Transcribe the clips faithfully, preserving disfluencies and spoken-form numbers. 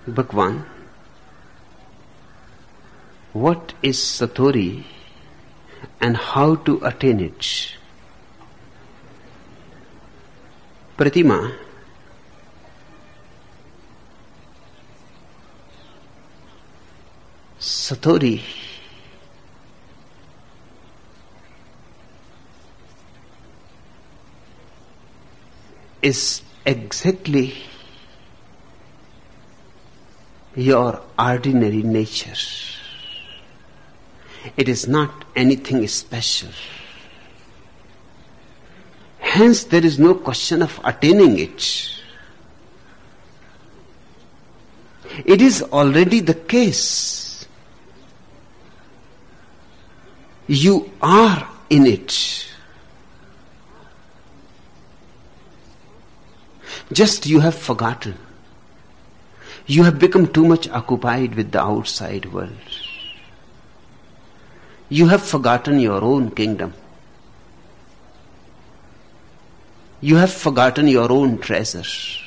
Bhagwan, what is Satori and how to attain it? Pratima, Satori is exactly your ordinary nature. It is not anything special. Hence, there is no question of attaining it. It is already the case. You are in it. Just you have forgotten. You have become too much occupied with the outside world. You have forgotten your own kingdom. You have forgotten your own treasure.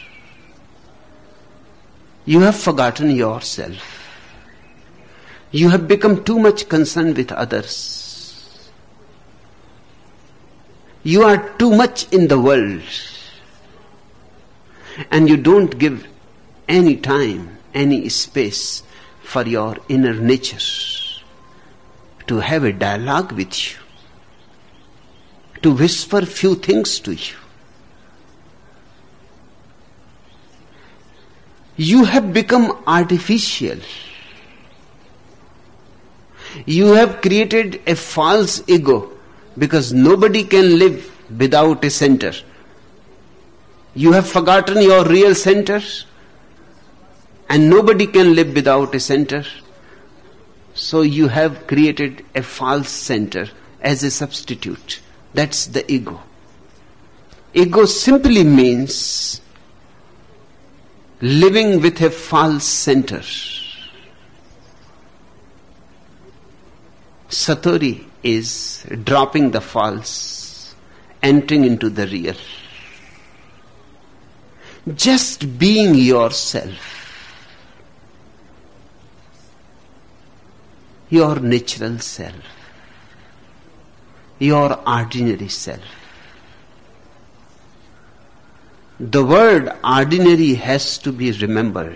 You have forgotten yourself. You have become too much concerned with others. You are too much in the world. And you don't give any time, any space for your inner nature to have a dialogue with you, to whisper few things to you. You have become artificial. You have created a false ego because nobody can live without a center. You have forgotten your real center, and nobody can live without a center. So you have created a false center as a substitute. That's the ego. Ego simply means living with a false center. Satori is dropping the false, entering into the real. Just being yourself, your natural self, your ordinary self. The word ordinary has to be remembered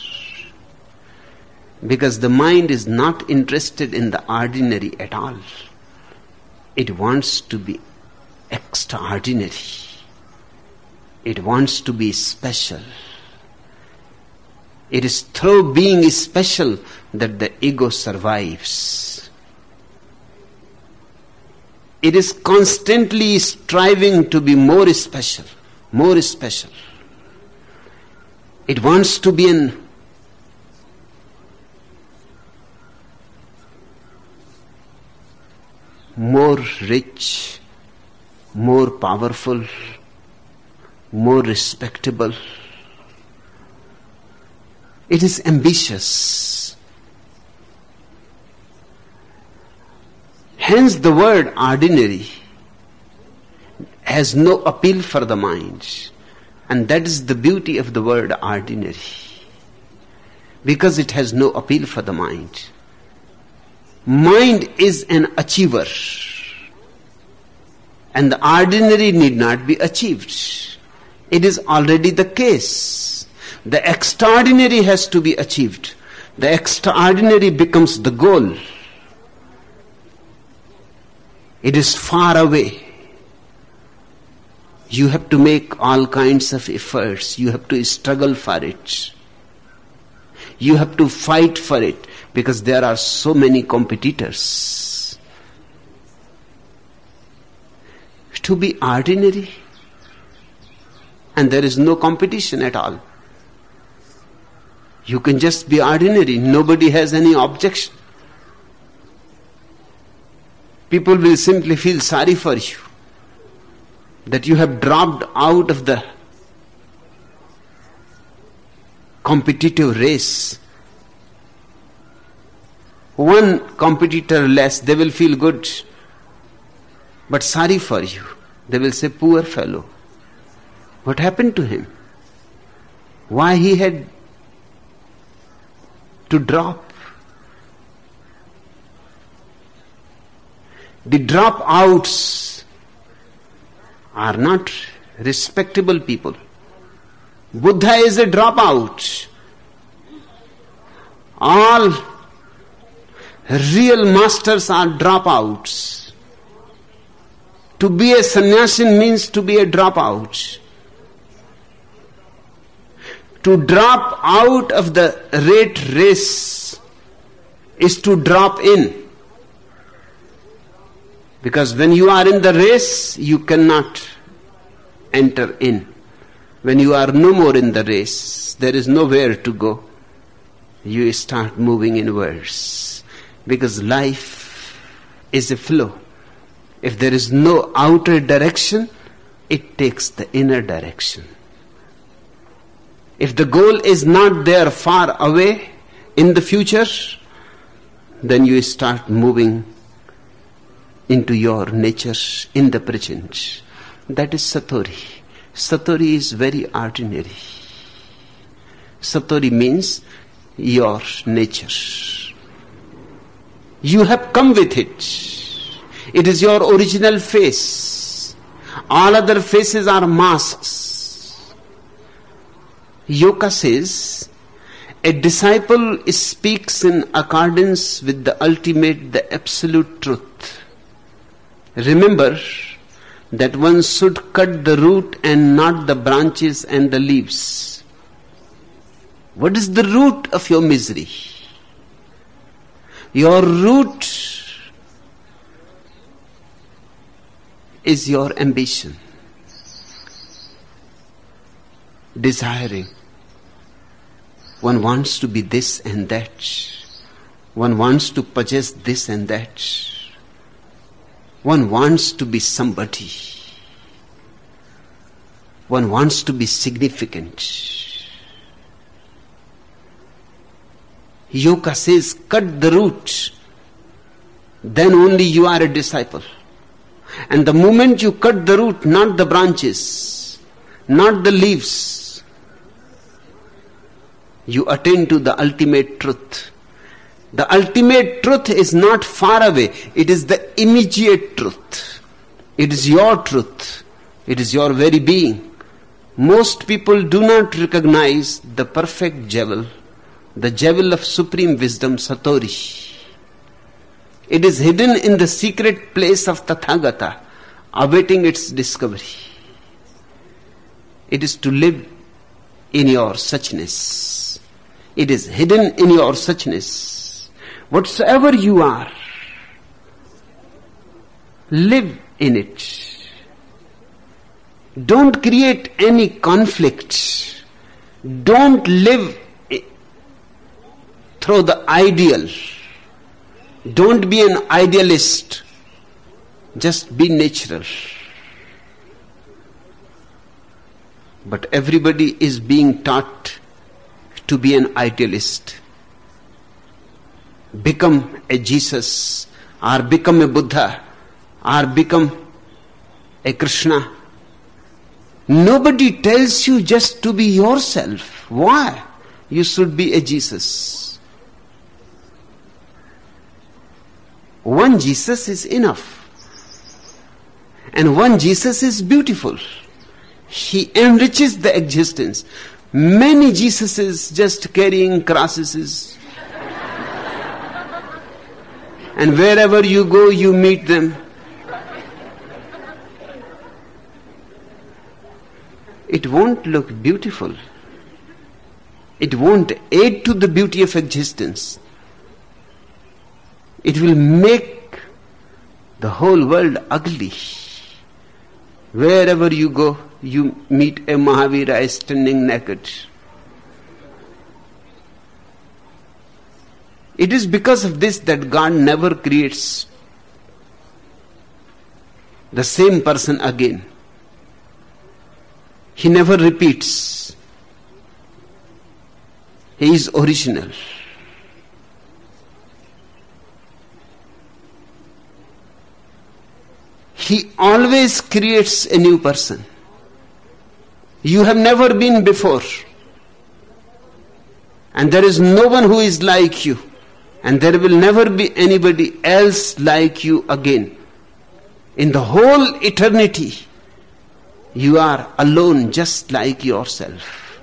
because the mind is not interested in the ordinary at all. It wants to be extraordinary. It wants to be special. It is through being special that the ego survives. It is constantly striving to be more special, more special. It wants to be an more rich, more powerful, more respectable. It is ambitious. Hence the word ordinary has no appeal for the mind. And that is the beauty of the word ordinary. Because it has no appeal for the mind. Mind is an achiever. And the ordinary need not be achieved. It is already the case. The extraordinary has to be achieved. The extraordinary becomes the goal. It is far away. You have to make all kinds of efforts. You have to struggle for it. You have to fight for it because there are so many competitors. To be ordinary, and there is no competition at all. You can just be ordinary. Nobody has any objection. People will simply feel sorry for you that you have dropped out of the competitive race. One competitor less, they will feel good, but sorry for you. They will say, poor fellow. What happened to him? Why he had to drop. The dropouts are not respectable people. Buddha is a dropout. All real masters are dropouts. To be a sannyasin means to be a dropout. To drop out of the rat race is to drop in. Because when you are in the race, you cannot enter in. When you are no more in the race, there is nowhere to go. You start moving inwards. Because life is a flow. If there is no outer direction, it takes the inner direction. If the goal is not there far away in the future, then you start moving into your nature in the present. That is Satori. Satori is very ordinary. Satori means your nature. You have come with it. It is your original face. All other faces are masks. Yoga says, a disciple speaks in accordance with the ultimate, the absolute truth. Remember that one should cut the root and not the branches and the leaves. What is the root of your misery? Your root is your ambition, desiring. One wants to be this and that. One wants to possess this and that. One wants to be somebody. One wants to be significant. Yoga says, cut the root, then only you are a disciple. And the moment you cut the root, not the branches, not the leaves, you attain to the ultimate truth. The ultimate truth is not far away. It is the immediate truth. It is your truth. It is your very being. Most people do not recognize the perfect jewel, the jewel of supreme wisdom, Satori. It is hidden in the secret place of Tathagata, awaiting its discovery. It is to live in your suchness. It is hidden in your suchness. Whatsoever you are, live in it. Don't create any conflict. Don't live through the ideal. Don't be an idealist. Just be natural. But everybody is being taught to be an idealist. Become a Jesus, or become a Buddha, or become a Krishna. Nobody tells you just to be yourself. Why? You should be a Jesus. One Jesus is enough. And one Jesus is beautiful. He enriches the existence. Many Jesuses just carrying crosses. And wherever you go, you meet them. It won't look beautiful. It won't aid to the beauty of existence. It will make the whole world ugly. Wherever you go, you meet a Mahavira standing naked. It is because of this that God never creates the same person again. He never repeats. He is original. He always creates a new person. You have never been before. And there is no one who is like you. And there will never be anybody else like you again. In the whole eternity, you are alone just like yourself.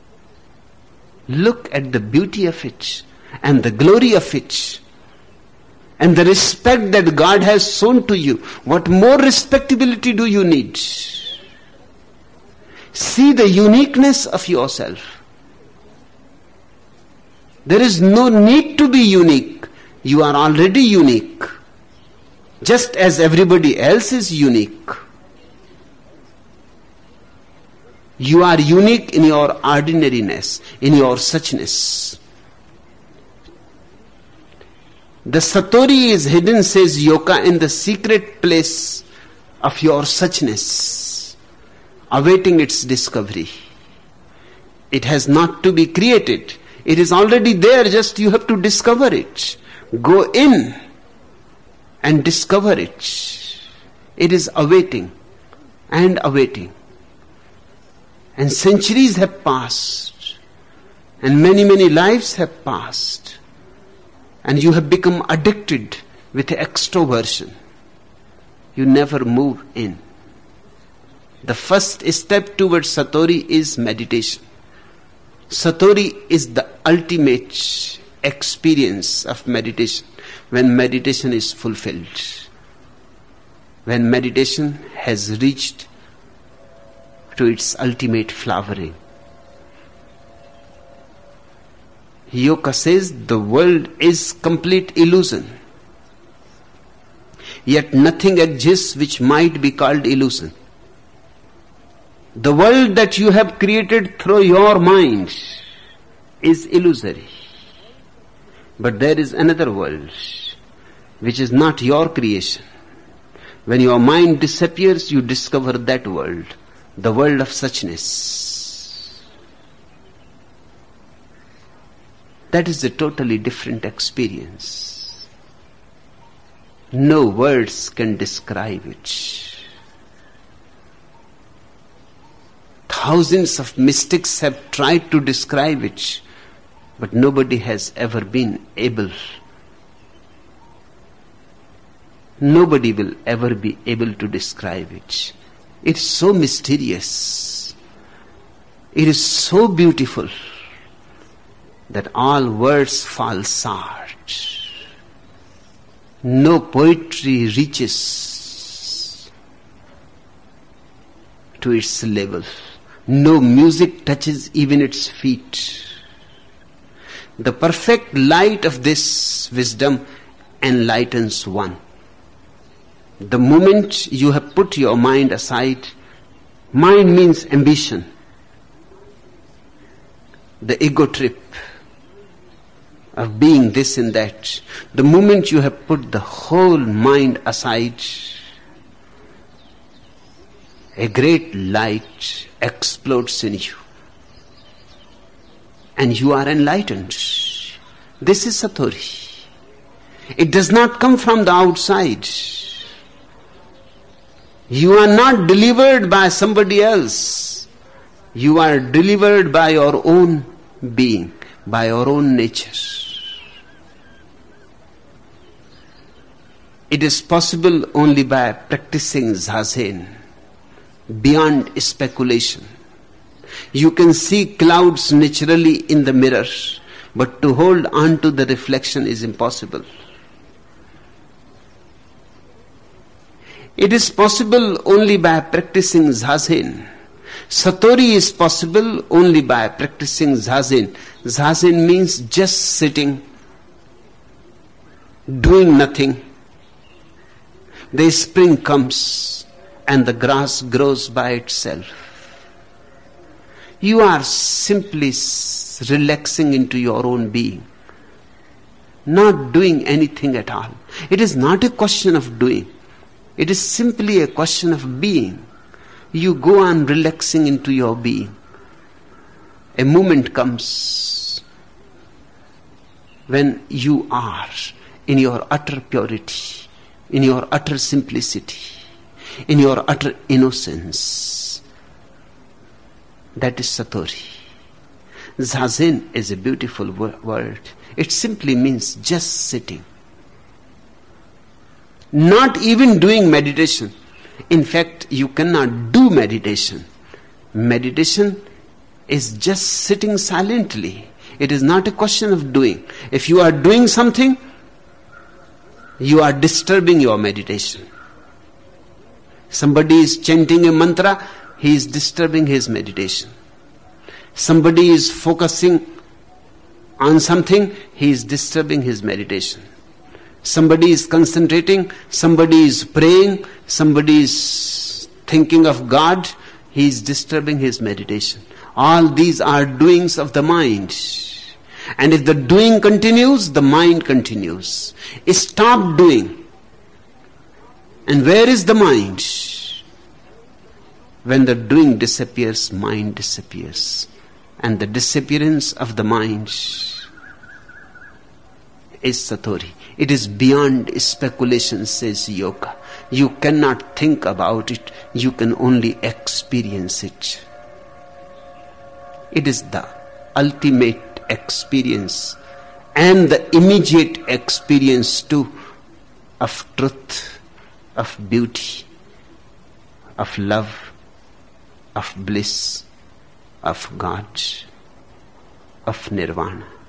Look at the beauty of it and the glory of it and the respect that God has shown to you. What more respectability do you need? See the uniqueness of yourself. There is no need to be unique. You are already unique. Just as everybody else is unique. You are unique in your ordinariness, in your suchness. The Satori is hidden, says Yoka, in the secret place of your suchness, awaiting its discovery. It has not to be created. It is already there, just you have to discover it. Go in and discover it. It is awaiting and awaiting. And centuries have passed, and many, many lives have passed, and you have become addicted with extroversion. You never move in. The first step towards Satori is meditation. Satori is the ultimate experience of meditation, when meditation is fulfilled, when meditation has reached to its ultimate flowering. Yoka says the world is complete illusion, yet nothing exists which might be called illusion. The world that you have created through your mind is illusory. But there is another world which is not your creation. When your mind disappears, you discover that world, the world of suchness. That is a totally different experience. No words can describe it. Thousands of mystics have tried to describe it, but nobody has ever been able. Nobody will ever be able to describe it. It's so mysterious. It is so beautiful that all words fall short. No poetry reaches to its level. No music touches even its feet. The perfect light of this wisdom enlightens one. The moment you have put your mind aside, mind means ambition, the ego trip of being this and that. The moment you have put the whole mind aside, a great light explodes in you, and you are enlightened. This is Satori. It does not come from the outside. You are not delivered by somebody else. You are delivered by your own being, by your own nature. It is possible only by practicing Zazen, beyond speculation. You can see clouds naturally in the mirror, but to hold on to the reflection is impossible. It is possible only by practicing Zazen. Satori is possible only by practicing Zazen. Zazen means just sitting, doing nothing. The spring comes and the grass grows by itself. You are simply relaxing into your own being, not doing anything at all. It is not a question of doing. It is simply a question of being. You go on relaxing into your being. A moment comes when you are in your utter purity, in your utter simplicity, in your utter innocence. That is Satori. Zazen is a beautiful word. It simply means just sitting. Not even doing meditation. In fact, you cannot do meditation. Meditation is just sitting silently. It is not a question of doing. If you are doing something, you are disturbing your meditation. Somebody is chanting a mantra, he is disturbing his meditation. Somebody is focusing on something, he is disturbing his meditation. Somebody is concentrating, somebody is praying, somebody is thinking of God, he is disturbing his meditation. All these are doings of the mind. And if the doing continues, the mind continues. Stop doing. And where is the mind? When the doing disappears, mind disappears. And the disappearance of the mind is Satori. It is beyond speculation, says yoga. You cannot think about it. You can only experience it. It is the ultimate experience and the immediate experience too of truth, of beauty, of love, of bliss, of God, of nirvana.